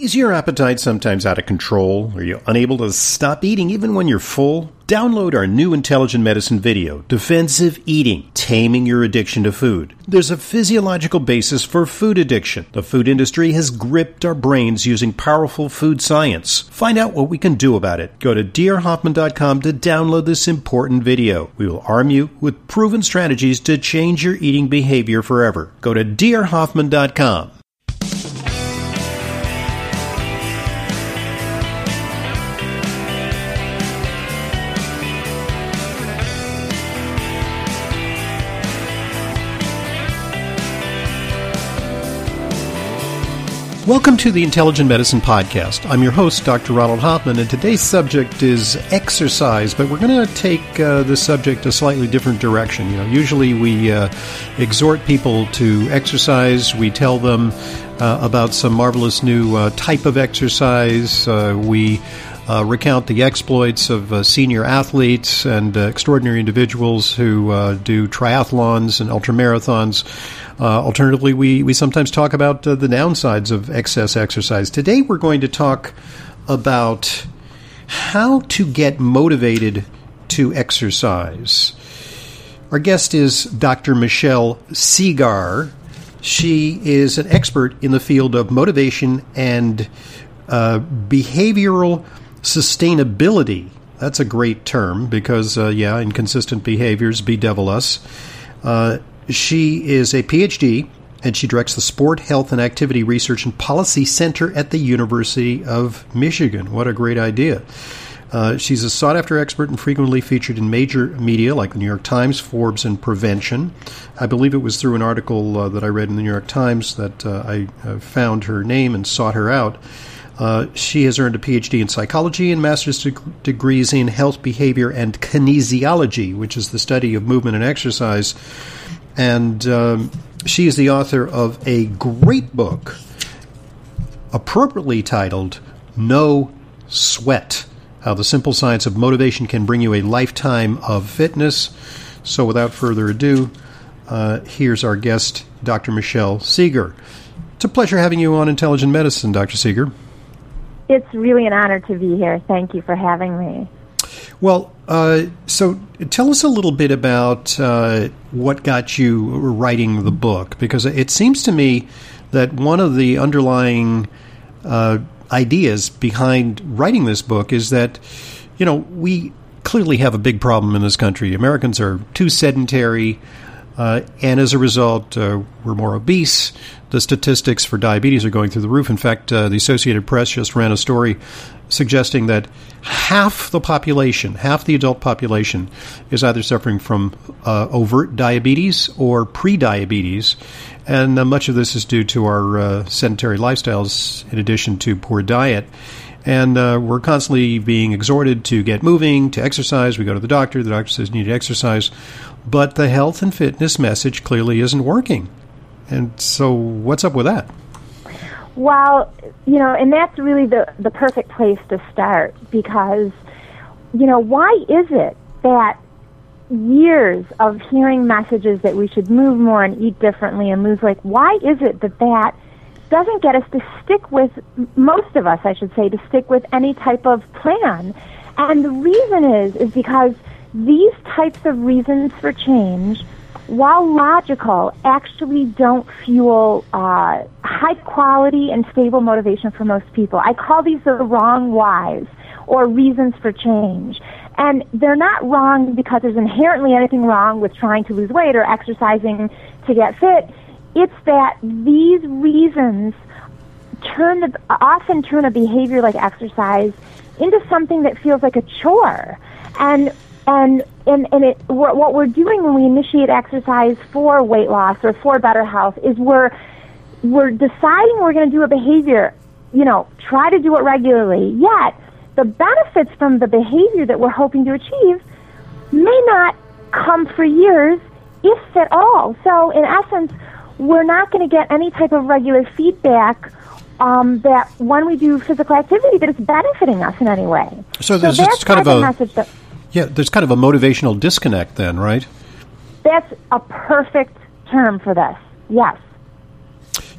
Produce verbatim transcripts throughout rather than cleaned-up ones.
Is your appetite sometimes out of control? Are you unable to stop eating even when you're full? Download our new Intelligent Medicine video, Defensive Eating, Taming Your Addiction to Food. There's a physiological basis for food addiction. The food industry has gripped our brains using powerful food science. Find out what we can do about it. Go to d r hoffman dot com to download this important video. We will arm you with proven strategies to change your eating behavior forever. Go to d r hoffman dot com. Welcome to the Intelligent Medicine Podcast. I'm your host, Doctor Ronald Hoffman, and today's subject is exercise, but we're going to take uh, this subject a slightly different direction. You know, usually we uh, exhort people to exercise. We tell them uh, about some marvelous new uh, type of exercise. Uh, we uh, recount the exploits of uh, senior athletes and uh, extraordinary individuals who uh, do triathlons and ultramarathons. Uh, alternatively, we, we sometimes talk about uh, the downsides of excess exercise. Today, we're going to talk about how to get motivated to exercise. Our guest is Doctor Michelle Segar. She is an expert in the field of motivation and uh, behavioral sustainability. That's a great term because, uh, yeah, inconsistent behaviors bedevil us. Uh, She is a P H D, and she directs the Sport, Health, and Activity Research and Policy Center at the University of Michigan. What a great idea. Uh, she's a sought-after expert and frequently featured in major media like the New York Times, Forbes, and Prevention. I believe it was through an article uh, that I read in the New York Times that uh, I uh, found her name and sought her out. Uh, she has earned a P H D in psychology and master's deg- degrees in health, behavior, and kinesiology, which is the study of movement and exercise. And um, she is the author of a great book, appropriately titled No Sweat, How the Simple Science of Motivation Can Bring You a Lifetime of Fitness. So without further ado, uh, here's our guest, Doctor Michelle Segar. It's a pleasure having you on Intelligent Medicine, Doctor Segar. It's really an honor to be here. Thank you for having me. Well, uh, so tell us a little bit about uh, what got you writing the book, because it seems to me that one of the underlying uh, ideas behind writing this book is that, you know, we clearly have a big problem in this country. Americans are too sedentary, uh, and as a result, uh, we're more obese. The statistics for diabetes are going through the roof. In fact, uh, the Associated Press just ran a story suggesting that half the population, half the adult population, is either suffering from uh, overt diabetes or pre-diabetes, and uh, much of this is due to our uh, sedentary lifestyles in addition to poor diet. And uh, we're constantly being exhorted to get moving, to exercise. We go to the doctor. The doctor says you need to exercise. But the health and fitness message clearly isn't working. And so what's up with that? Well, you know, and that's really the, the perfect place to start because, you know, why is it that years of hearing messages that we should move more and eat differently and lose weight, why is it that that doesn't get us to stick with, most of us, I should say, to stick with any type of plan? And the reason is, is because these types of reasons for change, while logical, actually don't fuel uh, high quality and stable motivation for most people. I call these the wrong whys or reasons for change. And they're not wrong because there's inherently anything wrong with trying to lose weight or exercising to get fit. It's that these reasons turn the, often turn a behavior like exercise into something that feels like a chore. And And and and it, what we're doing when we initiate exercise for weight loss or for better health is we're we're deciding we're going to do a behavior, you know, try to do it regularly. Yet the benefits from the behavior that we're hoping to achieve may not come for years, if at all. So in essence, we're not going to get any type of regular feedback um, that when we do physical activity that it's benefiting us in any way. So, there's so just kind of a message that, yeah, there's kind of a motivational disconnect then, right? That's a perfect term for this. Yes.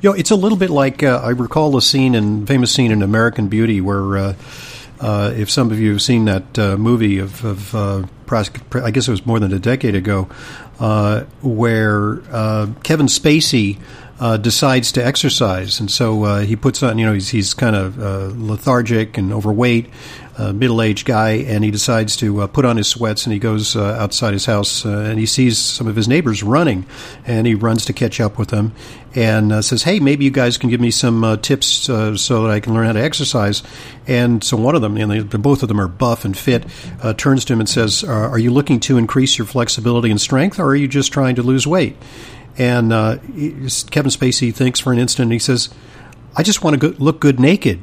You know, it's a little bit like uh, I recall a scene in famous scene in American Beauty where. Uh, Uh, if some of you have seen that uh, movie of, of uh, I guess it was more than a decade ago, uh, where uh, Kevin Spacey uh, decides to exercise, and so uh, he puts on, you know, he's, he's kind of uh, lethargic and overweight, uh, middle-aged guy, and he decides to uh, put on his sweats, and he goes uh, outside his house, uh, and he sees some of his neighbors running, and he runs to catch up with them, and uh, says, hey, maybe you guys can give me some uh, tips uh, so that I can learn how to exercise. And so one of them, and they, both of them are buff and fit, uh, turns to him and says, uh, are you looking to increase your flexibility and strength, or are you just trying to lose weight? And uh, Kevin Spacey thinks for an instant, and he says, I just want to go, look good naked.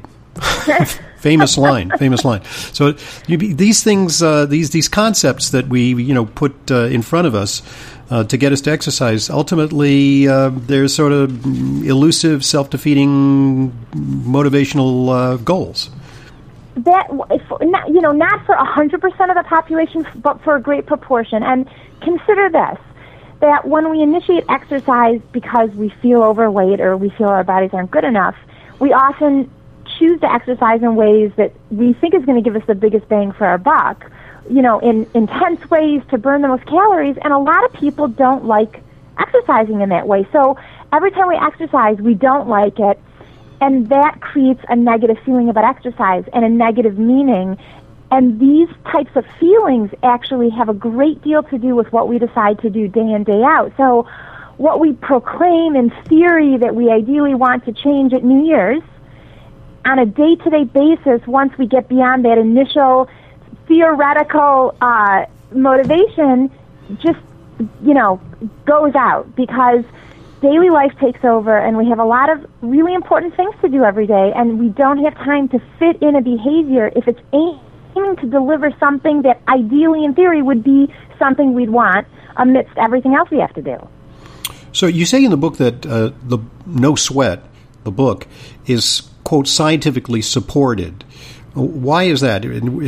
Famous line, famous line. So you, these things, uh, these these concepts that we you know put uh, in front of us uh, to get us to exercise, ultimately uh, they're sort of elusive, self-defeating, motivational uh, goals. That not, you know, not for a hundred percent of the population, but for a great proportion. And consider this: that when we initiate exercise because we feel overweight or we feel our bodies aren't good enough, we often choose to exercise in ways that we think is going to give us the biggest bang for our buck, you know, in intense ways to burn the most calories, and a lot of people don't like exercising in that way. So every time we exercise, we don't like it, and that creates a negative feeling about exercise and a negative meaning, and these types of feelings actually have a great deal to do with what we decide to do day in, day out. So what we proclaim in theory that we ideally want to change at New Year's, on a day-to-day basis, once we get beyond that initial theoretical uh, motivation, just, you know, goes out because daily life takes over and we have a lot of really important things to do every day, and we don't have time to fit in a behavior if it's aiming to deliver something that ideally, in theory, would be something we'd want amidst everything else we have to do. So you say in the book that uh, the No Sweat, the book, is quote, scientifically supported. Why is that?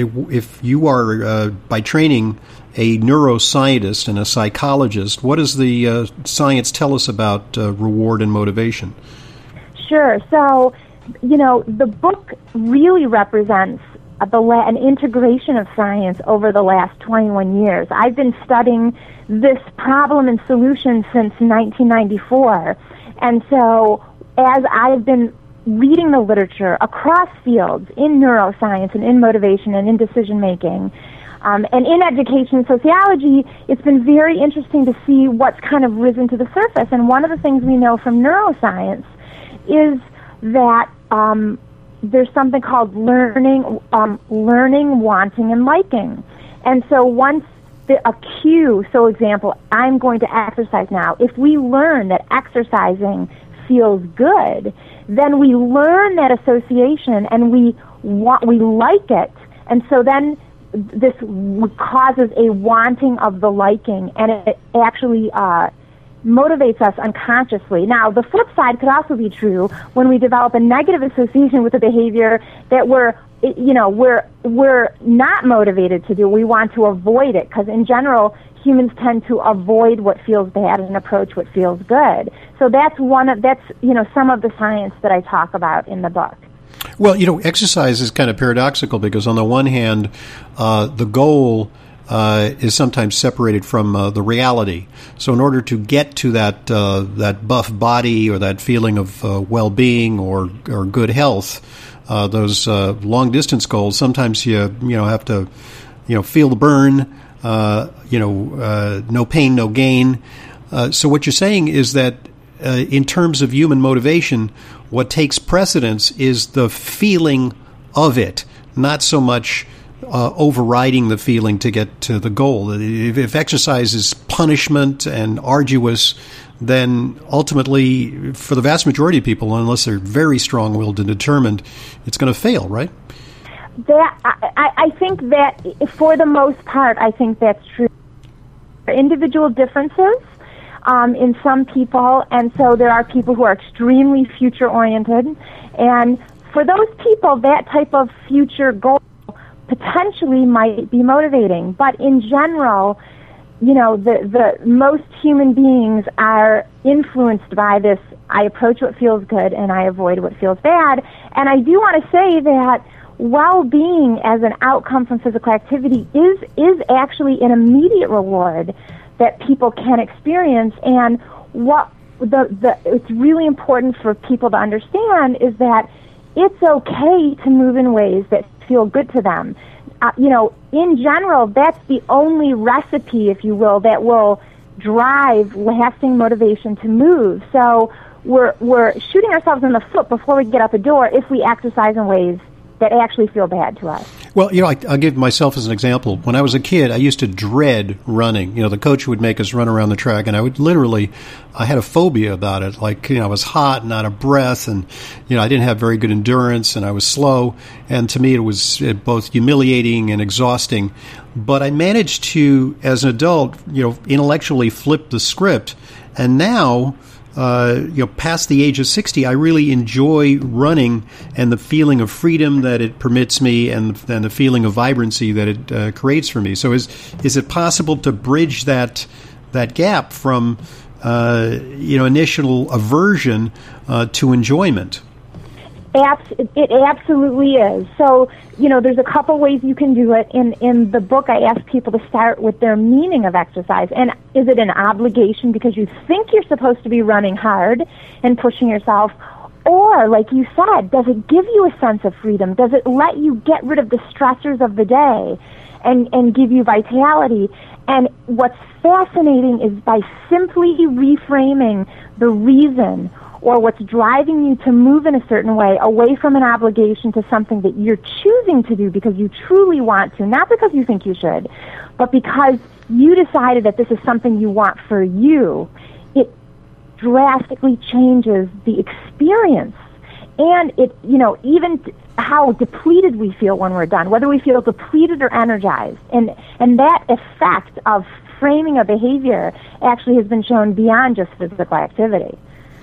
If you are, uh, by training, a neuroscientist and a psychologist, what does the uh, science tell us about uh, reward and motivation? Sure. So, you know, the book really represents the la- an integration of science over the last twenty-one years. I've been studying this problem and solution since nineteen ninety-four. And so, as I've been reading the literature across fields in neuroscience and in motivation and in decision making, um, and in education and sociology, it's been very interesting to see what's kind of risen to the surface. And one of the things we know from neuroscience is that um, there's something called learning, um, learning, wanting, and liking. And so once the, a cue, so example, I'm going to exercise now. If we learn that exercising feels good, then we learn that association and we want, we like it, and so then this causes a wanting of the liking, and it actually uh, motivates us unconsciously. Now, the flip side could also be true when we develop a negative association with a behavior that we're, you know, we're we're not motivated to do. We want to avoid it because, in general, humans tend to avoid what feels bad and approach what feels good. So that's one of that's you know some of the science that I talk about in the book. Well, you know, exercise is kind of paradoxical because on the one hand, uh, the goal uh, is sometimes separated from uh, the reality. So in order to get to that uh, that buff body or that feeling of uh, well-being or or good health, uh, those uh, long-distance goals, sometimes you you know have to you know feel the burn. Uh, you know, uh, no pain, no gain. Uh, so what you're saying is that uh, in terms of human motivation, what takes precedence is the feeling of it, not so much uh, overriding the feeling to get to the goal. If, if exercise is punishment and arduous, then ultimately, for the vast majority of people, unless they're very strong-willed and determined, it's going to fail, right? That I, I think that for the most part, I think that's true. There are individual differences um, in some people, and so there are people who are extremely future-oriented, and for those people, that type of future goal potentially might be motivating. But in general, you know, the, the most human beings are influenced by this, I approach what feels good and I avoid what feels bad. And I do want to say that well-being as an outcome from physical activity is is actually an immediate reward that people can experience. And what the, the it's really important for people to understand is that it's okay to move in ways that feel good to them. Uh, you know, in general, that's the only recipe, if you will, that will drive lasting motivation to move. So we're we're shooting ourselves in the foot before we get out the door if we exercise in ways that actually feel bad to us. Well, you know, I, I'll give myself as an example. When I was a kid, I used to dread running. You know, the coach would make us run around the track, and I would literally, I had a phobia about it. Like, you know, I was hot and out of breath, and, you know, I didn't have very good endurance, and I was slow. And to me, it was both humiliating and exhausting. But I managed to, as an adult, you know, intellectually flip the script. And now, Uh, you know, past the age of sixty, I really enjoy running and the feeling of freedom that it permits me, and, and the feeling of vibrancy that it uh, creates for me. So, is is it possible to bridge that that gap from uh, you know initial aversion uh, to enjoyment? Abs- it absolutely is. So, you know, there's a couple ways you can do it. In in the book, I ask people to start with their meaning of exercise. And is it an obligation because you think you're supposed to be running hard and pushing yourself? Or, like you said, does it give you a sense of freedom? Does it let you get rid of the stressors of the day and, and give you vitality? And what's fascinating is by simply reframing the reason or what's driving you to move in a certain way, away from an obligation to something that you're choosing to do because you truly want to, not because you think you should, but because you decided that this is something you want for you, it drastically changes the experience. And it, you know, even t- how depleted we feel when we're done, whether we feel depleted or energized. And, and that effect of framing a behavior actually has been shown beyond just physical activity.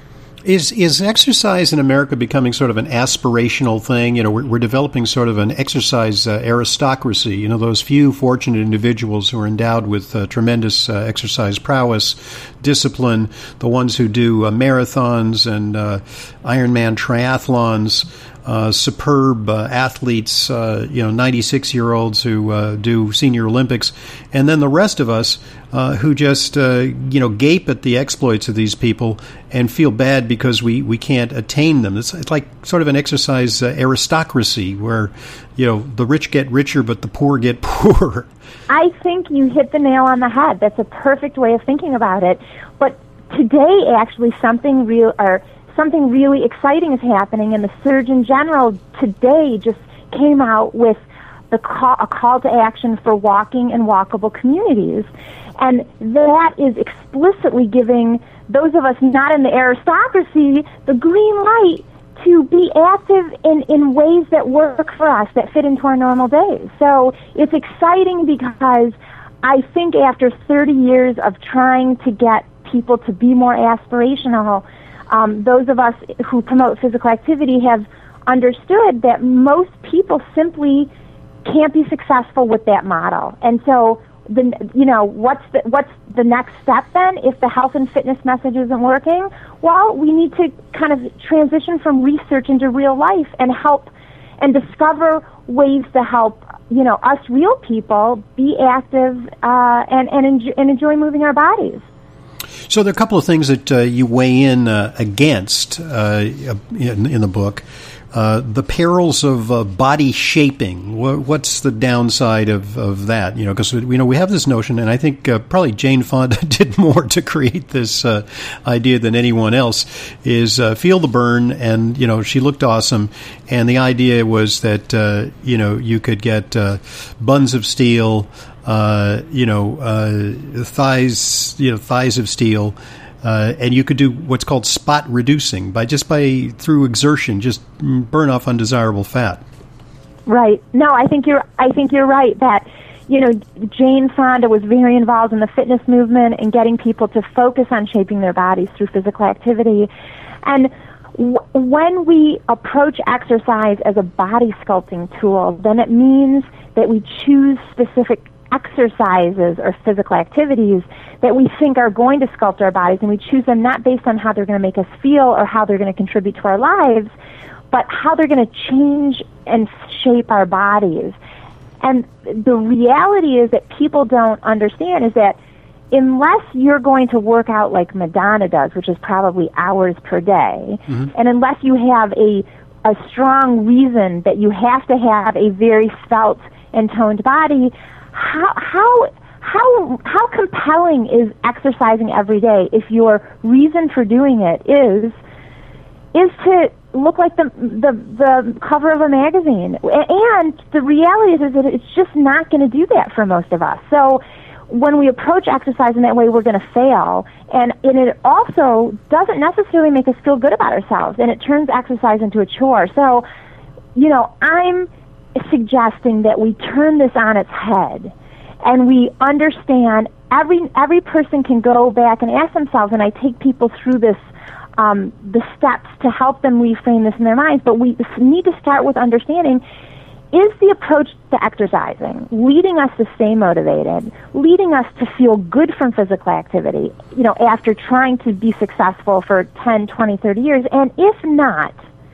Is is exercise in America becoming sort of an aspirational thing? You know, we're, we're developing sort of an exercise uh, aristocracy. You know, those few fortunate individuals who are endowed with uh, tremendous uh, exercise prowess, discipline, the ones who do uh, marathons and uh, Ironman triathlons, uh, superb uh, athletes, uh, you know, ninety-six-year-olds who uh, do senior Olympics, and then the rest of us uh, who just, uh, you know, gape at the exploits of these people and feel bad because we, we can't attain them. It's, it's like sort of an exercise uh, aristocracy where, you know, the rich get richer but the poor get poorer. I think you hit the nail on the head. That's a perfect way of thinking about it. But today, actually, something real or something really exciting is happening, and the Surgeon General today just came out with the call, a call to action for walking and walkable communities. And that is explicitly giving those of us not in the aristocracy the green light to be active in, in ways that work for us, that fit into our normal days. So it's exciting because I think after thirty years of trying to get people to be more aspirational, um, those of us who promote physical activity have understood that most people simply can't be successful with that model. And so, the, you know, what's the, what's the next step then if the health and fitness message isn't working? Well, we need to kind of transition from research into real life and help and discover ways to help, you know, us real people be active uh, and, and, enjoy, and enjoy moving our bodies. So there are a couple of things that uh, you weigh in uh, against uh, in, in the book. Uh, the perils of uh, body shaping. What's the downside of, of that? You know, because you know we have this notion, and I think uh, probably Jane Fonda did more to create this uh, idea than anyone else. Is uh, feel the burn, and you know she looked awesome, and the idea was that uh, you know you could get uh, buns of steel, uh, you know uh, thighs, you know thighs of steel. Uh, and you could do what's called spot reducing by just by through exertion, just burn off undesirable fat. Right. No, I think you're. I think you're right that you know Jane Fonda was very involved in the fitness movement and getting people to focus on shaping their bodies through physical activity. And w- when we approach exercise as a body sculpting tool, then it means that we choose specific exercises or physical activities that we think are going to sculpt our bodies, and we choose them not based on how they're going to make us feel or how they're going to contribute to our lives, but how they're going to change and shape our bodies. And the reality is that people don't understand is that unless you're going to work out like Madonna does, which is probably hours per day, mm-hmm. and unless you have a a strong reason that you have to have a very svelte and toned body, how how how how compelling is exercising every day if your reason for doing it is is to look like the the the cover of a magazine? And the reality is, is that it's just not going to do that for most of us. So when we approach exercise in that way, we're going to fail. And, and it also doesn't necessarily make us feel good about ourselves, and it turns exercise into a chore. So, you know, I'm suggesting that we turn this on its head, and we understand every every person can go back and ask themselves, and I take people through this, um, the steps to help them reframe this in their minds, but we need to start with understanding, is the approach to exercising leading us to stay motivated, leading us to feel good from physical activity, you know, after trying to be successful for ten, twenty, thirty years? And if not,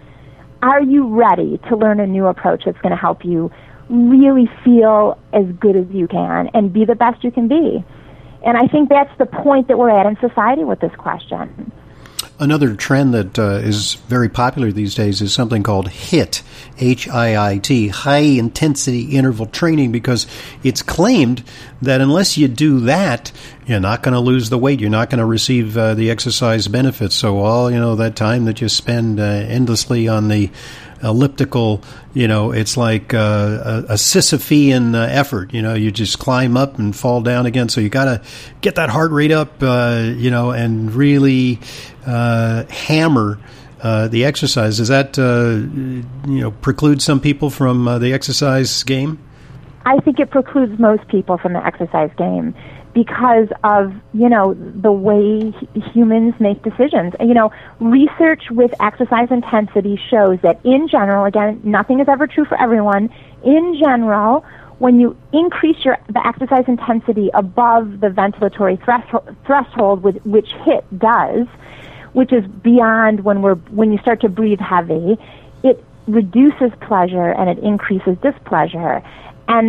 are you ready to learn a new approach that's going to help you really feel as good as you can and be the best you can be? And I think that's the point that we're at in society with this question. Another trend that uh, is very popular these days is something called HIIT, H I I T, High Intensity Interval Training, because it's claimed that unless you do that, you're not going to lose the weight. You're not going to receive uh, the exercise benefits. So all, you know, that time that you spend uh, endlessly on the elliptical, you know, it's like uh, a, a Sisyphean uh, effort. You know, you just climb up and fall down again. So you got to get that heart rate up, uh, you know, and really uh, hammer uh, the exercise. Does that, uh, you know, preclude some people from uh, the exercise game? I think it precludes most people from the exercise game, because of, you know, the way humans make decisions. You know, research with exercise intensity shows that in general, again, nothing is ever true for everyone, in general, when you increase your the exercise intensity above the ventilatory threshold, threshold with which HIIT does, which is beyond when we're when you start to breathe heavy, it reduces pleasure and it increases displeasure. And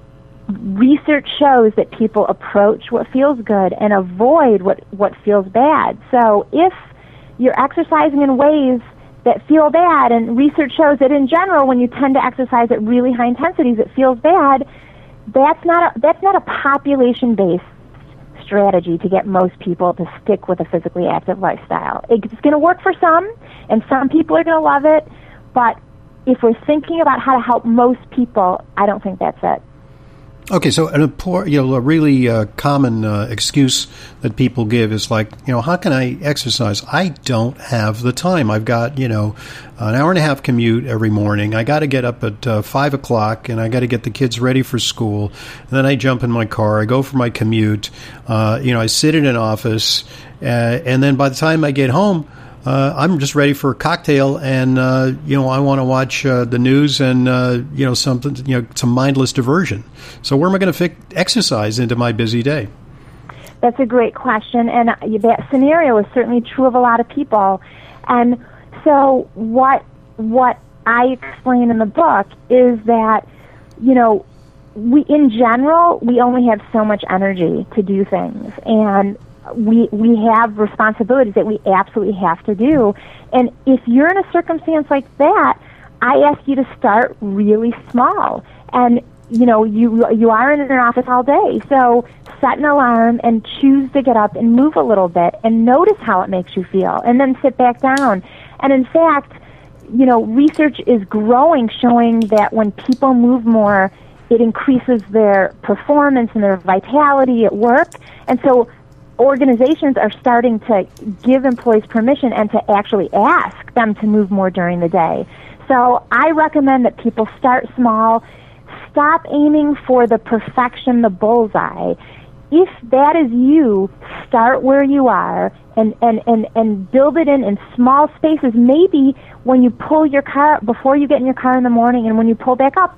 research shows that people approach what feels good and avoid what, what feels bad. So if you're exercising in ways that feel bad, and research shows that in general when you tend to exercise at really high intensities it feels bad, that's not a, that's not a population-based strategy to get most people to stick with a physically active lifestyle. It's going to work for some, and some people are going to love it, but if we're thinking about how to help most people, I don't think that's it. Okay, so an important, you know, a really uh, common uh, excuse that people give is like, you know, how can I exercise? I don't have the time. I've got, you know, an hour and a half commute every morning. I got to get up at uh, five o'clock, and I got to get the kids ready for school. And then I jump in my car. I go for my commute. Uh, you know, I sit in an office, uh, and then by the time I get home, Uh, I'm just ready for a cocktail, and uh, you know I want to watch uh, the news and uh, you know something, you know, some mindless diversion. So where am I going to fit exercise into my busy day? That's a great question, and that scenario is certainly true of a lot of people. And so what what I explain in the book is that, you know, we in general we only have so much energy to do things, and we we have responsibilities that we absolutely have to do. And if you're in a circumstance like that, I ask you to start really small. And, you know, you you are in an office all day, so set an alarm and choose to get up and move a little bit and notice how it makes you feel, and then sit back down. And in fact, you know, research is growing showing that when people move more, it increases their performance and their vitality at work. And so organizations are starting to give employees permission and to actually ask them to move more during the day. So I recommend that people start small, stop aiming for the perfection, the bullseye. If that is you, start where you are and, and, and, and build it in in small spaces. Maybe when you pull your car, before you get in your car in the morning and when you pull back up,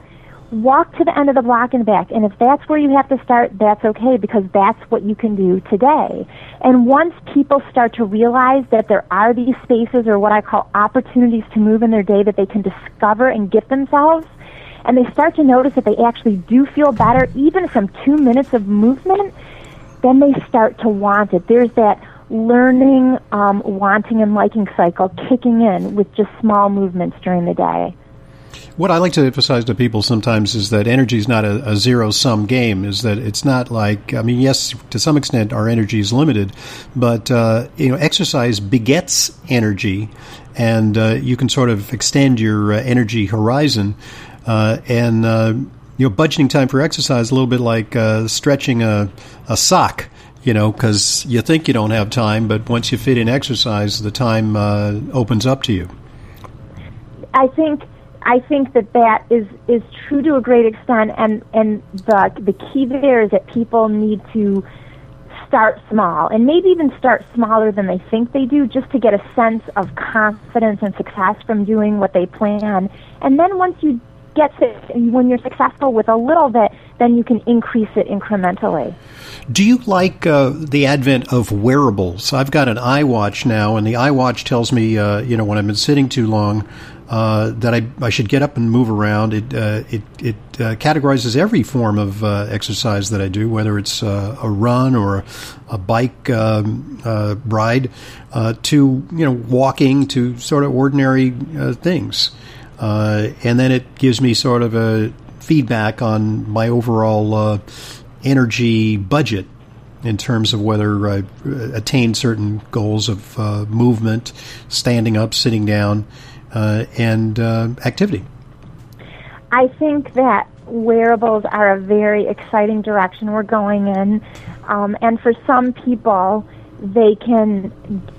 walk to the end of the block and back. And if that's where you have to start, that's okay, because that's what you can do today. And once people start to realize that there are these spaces, or what I call opportunities to move in their day, that they can discover and gift themselves, and they start to notice that they actually do feel better, even from two minutes of movement, then they start to want it. There's that learning, um, wanting, and liking cycle kicking in with just small movements during the day. What I like to emphasize to people sometimes is that energy is not a, a zero-sum game, is that it's not like, I mean, yes, to some extent our energy is limited, but, uh, you know, exercise begets energy, and uh, you can sort of extend your uh, energy horizon, uh, and, uh, you know, budgeting time for exercise is a little bit like uh, stretching a, a sock, you know, because you think you don't have time, but once you fit in exercise, the time uh, opens up to you. I think... I think that that is, is true to a great extent, and, and the the key there is that people need to start small, and maybe even start smaller than they think they do, just to get a sense of confidence and success from doing what they plan. And then once you get to, when you're successful with a little bit, then you can increase it incrementally. Do you like uh, the advent of wearables? I've got an iWatch now, and the iWatch tells me, uh, you know, when I've been sitting too long, Uh, that I, I should get up and move around. It uh, it it uh, categorizes every form of uh, exercise that I do, whether it's uh, a run or a bike um, uh, ride, uh, to you know walking, to sort of ordinary uh, things, uh, and then it gives me sort of a feedback on my overall uh, energy budget in terms of whether I attained certain goals of uh, movement, standing up, sitting down. Uh, and uh, activity. I think that wearables are a very exciting direction we're going in, um, and for some people, they can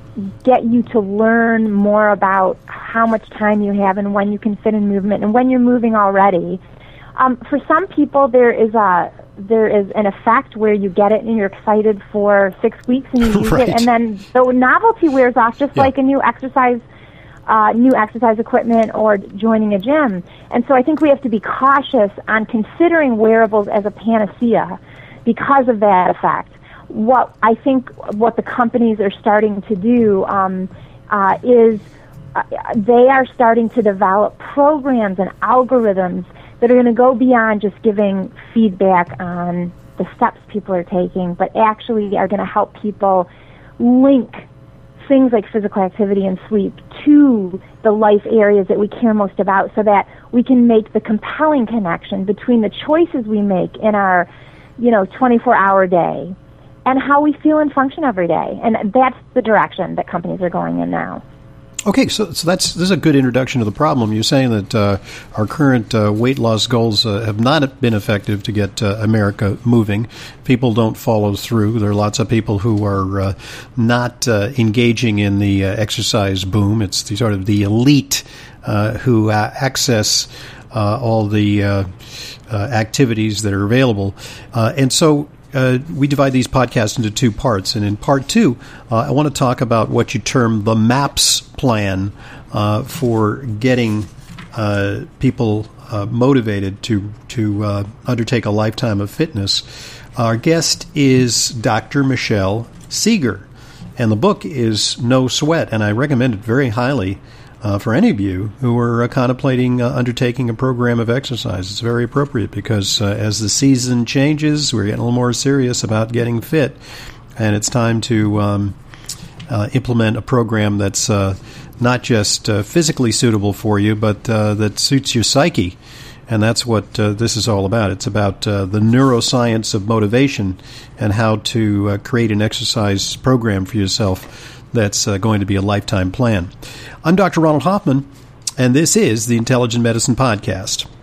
get you to learn more about how much time you have and when you can fit in movement and when you're moving already. Um, for some people, there is a there is an effect where you get it and you're excited for six weeks and you use right. it, and then the novelty wears off, just yeah. like a new exercise. Uh, new exercise equipment or joining a gym. And so I think we have to be cautious on considering wearables as a panacea because of that effect. What I think what the companies are starting to do um, uh, is uh, they are starting to develop programs and algorithms that are going to go beyond just giving feedback on the steps people are taking, but actually are going to help people link things like physical activity and sleep to the life areas that we care most about, so that we can make the compelling connection between the choices we make in our, you know, twenty-four hour day and how we feel and function every day. And that's the direction that companies are going in now. Okay, so, so that's this is a good introduction to the problem. You're saying that uh, our current uh, weight loss goals uh, have not been effective to get uh, America moving. People don't follow through. There are lots of people who are uh, not uh, engaging in the uh, exercise boom. It's the sort of the elite uh, who uh, access uh, all the uh, uh, activities that are available, uh, and so. Uh, we divide these podcasts into two parts, and in part two, uh, I want to talk about what you term the MAPS plan uh, for getting uh, people uh, motivated to to uh, undertake a lifetime of fitness. Our guest is Doctor Michelle Seeger, and the book is No Sweat, and I recommend it very highly Uh, for any of you who are uh, contemplating uh, undertaking a program of exercise. It's very appropriate because uh, as the season changes, we're getting a little more serious about getting fit, and it's time to um, uh, implement a program that's uh, not just uh, physically suitable for you, but uh, that suits your psyche. And that's what uh, this is all about. It's about uh, the neuroscience of motivation and how to uh, create an exercise program for yourself that's uh, going to be a lifetime plan. I'm Doctor Ronald Hoffman, and this is the Intelligent Medicine Podcast.